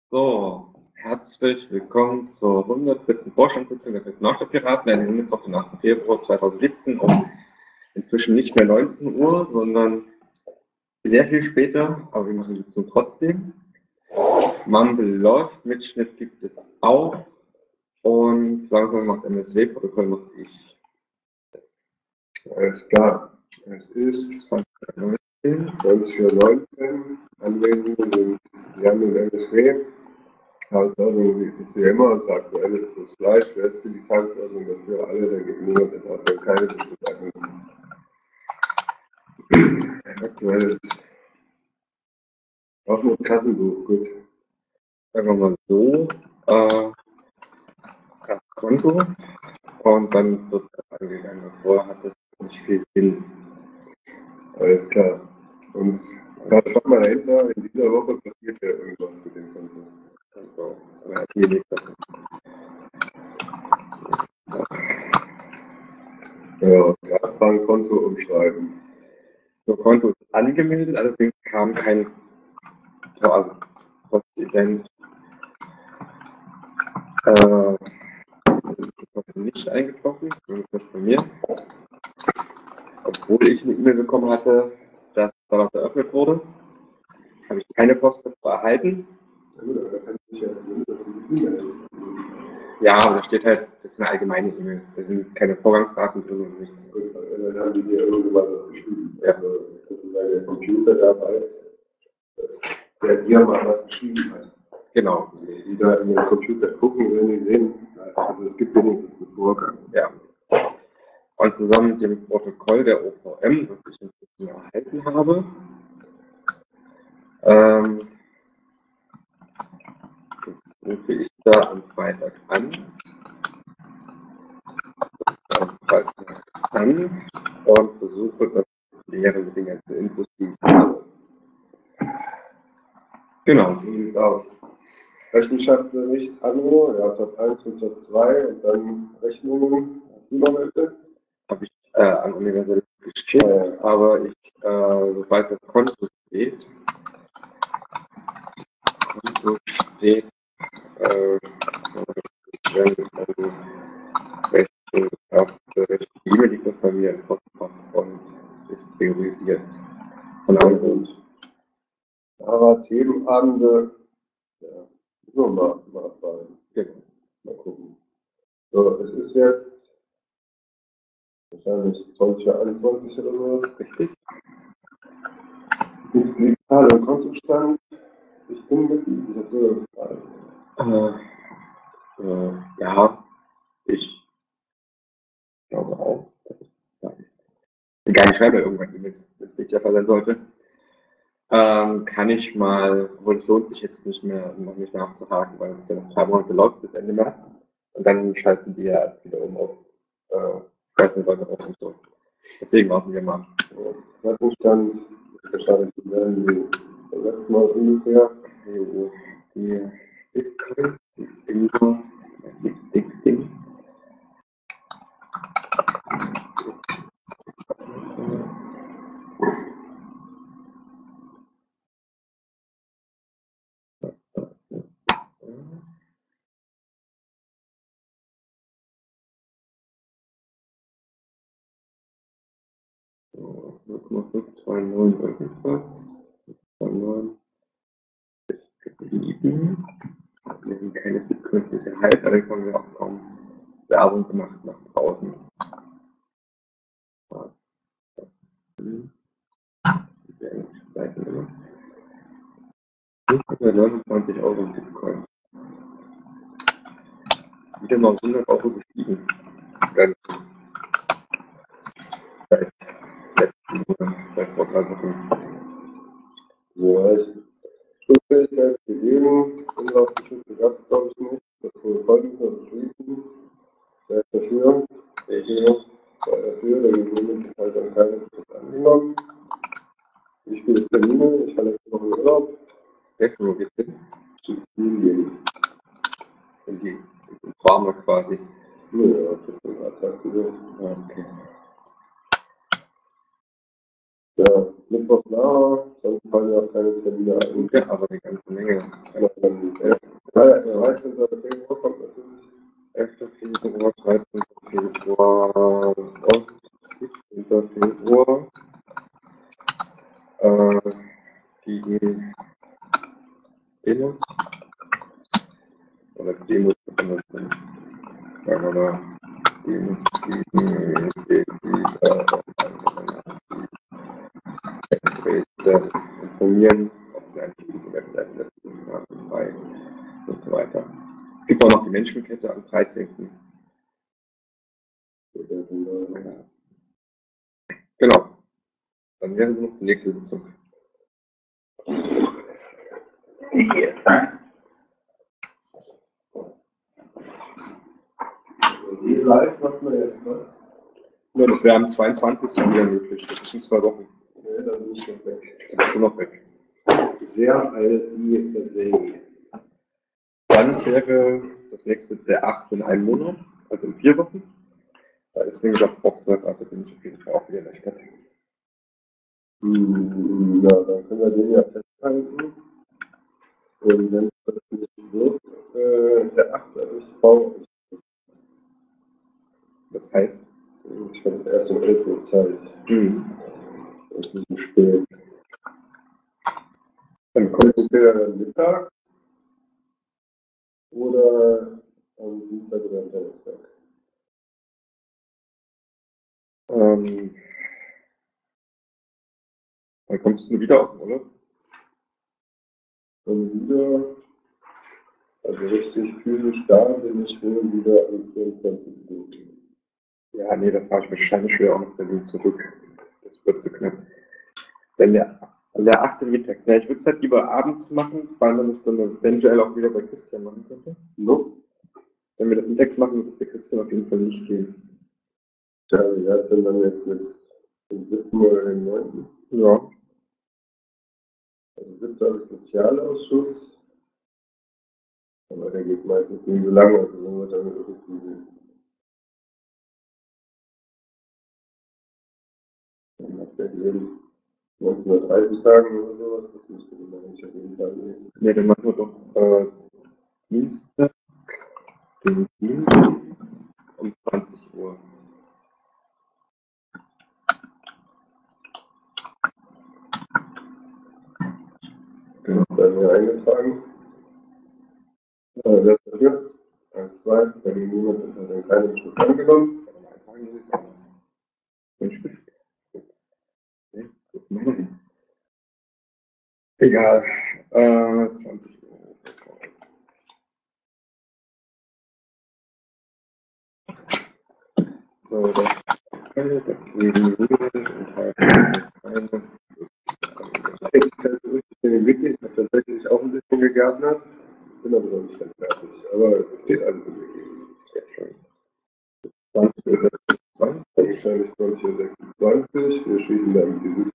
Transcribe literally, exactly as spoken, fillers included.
So, herzlich willkommen zur hundertdritten Vorstandssitzung der Personalstadtpiraten. Wir sind Mittwoch, den achten Februar zweitausendsiebzehn um inzwischen nicht mehr neunzehn Uhr, sondern sehr viel später, aber wir machen die Sitzung trotzdem. Mumble läuft, Mitschnitt gibt es auch und langsam macht M S W-Protokoll mache ich. Alles klar. Es ist zwanzig Uhr neunzehn. Anwesende sind Jan und M S W. Tagesordnung ist wie immer und aktuell ist das Fleisch. Wer ist für die Tagesordnung dafür? Alle, dann gibt niemand etwas, wenn keine bestimmte aktuell ist auch nur Kassenbuch, gut. Einfach mal so, äh, das Konto und dann wird das angegangen. Vorher hat das nicht viel Sinn. Alles klar. Und da schaut mal dahinter, in dieser Woche passiert ja irgendwas mit dem Konto. Also, aber hier liegt das. Ja, Gasbankkonto umschreiben. So, Konto ist angemeldet, allerdings kam kein also, Postident äh, ist nicht eingetroffen, zumindest nicht bei mir. Obwohl ich eine E-Mail bekommen hatte, dass da was eröffnet wurde, habe ich keine Post davor erhalten. Ja, aber da steht halt, das ist eine allgemeine E-Mail. Da sind keine Vorgangsdaten drin und nichts. Gut, dann haben die dir irgendwann was geschrieben. Ja. Also, weil der Computer da weiß, dass der dir mal was geschrieben hat. Genau. Die da in den Computer gucken, wenn die sehen, also es gibt wenigstens einen Vorgang. Ja. Und zusammen mit dem Protokoll der O V M, das ich inzwischen erhalten habe, ähm, rufe ich da am Freitag an. Am Freitag an und versuche das zu klären mit den ganzen Infos, die ich habe. Genau. Wie sieht's aus? Rechenschaftsbericht, Anno, ja, Top eins und Top zwei und dann Rechnungen. Hast du noch welche? Habe ich äh, an Universal geschickt, äh, aber ich, äh, sobald das Konto steht, Konto steht, äh, also, die E-Mail liegt das bei mir im Postfach und ist priorisiert von Anruf. Aber Themenabende, ja, so mal, mal fragen. Genau. Mal gucken. So, es ist jetzt wahrscheinlich zwanzig Uhr einundzwanzig oder so. Richtig? Die Zahl im Kontostand. Ich bin Mitglied, ich habe so gefragt. Äh, äh, ja, ich glaube auch. Das ist, egal, ich schreibe irgendwann E-Mails, wenn es nicht der Fall sein sollte. Ähm, kann ich mal, obwohl es lohnt sich jetzt nicht mehr, noch nicht nachzuhaken, weil es ja noch zwei Monate läuft bis Ende März. Und dann schalten die ja erst wieder um auf äh, dreißig Leute auf und so. Deswegen warten wir mal. Kassenstand ist wahrscheinlich so werden wie beim letzten Mal ungefähr. Also, die Bitcoin ist immer ein dickes Ding. null Komma fünf zwei neun irgendwas. zwei neun ist geblieben. Wir haben keine Bitcoin bisher halt, allerdings haben wir auch kaum Werbung gemacht nach draußen. neunundzwanzig Euro Bitcoin. Wieder mal hundert Euro gestiegen. Dann seit letzten Monat, seit vor drei Wochen. Ja, ich Schlussfähigkeit gegeben, Inhaltsbeschlüsse gab es glaube ich nicht. Das wurde folgendes noch beschließen. Wer ist dafür? Ich sei dafür, der Gewinn ist halt dann keine Schritt angenommen. Wie viele Termine? Ich kann jetzt noch in Urlaub. Sechs Uhr geht's hin. Zu Indien. In die Farmer quasi. Ja, das ist ein Attacke gesehen. Ja, okay. Ja, Mittwoch nach, sonst fallen ja auch keine Termine ein. Ja, aber eine ganze Menge. Ja, dann, ja. Demos. Oder Demos kann das sein. Sagen wir mal, Demos, die, die, die, informieren, ob sie eigentlich gute Webseiten setzen haben, bei und so weiter. Es gibt auch noch die Menschenkette am dreizehnten Genau. Dann wäre noch die nächste Sitzung. Die live macht man jetzt was. Ja, das wäre am zweiundzwanzigsten wieder möglich. Das ist in zwei Wochen. Ja, dann bin ich noch weg. Dann bist du noch weg. Sehr alt wie Verträge. Dann wäre das nächste der achte in einem Monat, also in vier Wochen. Da ist nämlich auch Boxberg, also bin ich auf jeden Fall auch wieder in der Stadt. Hm, ja, dann können wir den ja festhalten. Und wenn das nicht wird, äh, der achte ist V. Das heißt, Ich habe erst um elf Uhr Zeit. mhm. Das ist ein bisschen spät. dann Kommt kommt es. entweder am Mittag oder am Dienstag oder am Donnerstag. Ähm, dann kommst du wieder aus dem Urlaub. Und wieder, also richtig physisch da bin ich wohl wieder am vierundzwanzigsten Ja, nee, da fahre ich wahrscheinlich wieder auch nach Berlin zurück. Das wird zu knapp. Wenn der, der achte mittags, ja, ich würde es halt lieber abends machen, weil man das dann eventuell auch wieder bei Christian machen könnte. No? Wenn wir das mittags machen, wird es bei Christian auf jeden Fall nicht gehen. Ja, wie wär's denn dann jetzt mit dem siebten oder dem neunten? Ja, Also siebter ist Sozialausschuss. Aber der geht meistens nie so lange, also wenn wir dann irgendwie nach Berlin neunzehn Uhr dreißig sagen oder sowas, das müsste man eigentlich auf jeden Fall nehmen. nee, dann machen wir doch äh, Dienstag, den Dienstag um zwanzig Uhr. Genau, bei mir eingetragen. Äh, wer ist dafür? eins, zwei, bei mir niemand ist hat dann keinen Beschluss angenommen. Ein Stift. Nee, das machen wir nicht. Egal. Äh, zwanzig Uhr. So, das eine, das gegen und halt eine. Ich bin wirklich, ich habe tatsächlich auch ein bisschen gegärtnert, bin aber noch nicht ganz fertig. Aber es geht alles im Weg. Sehr schön. zwanzig Uhr sechsundzwanzig, wahrscheinlich zwanzig Uhr sechsundzwanzig. Wir schließen dann die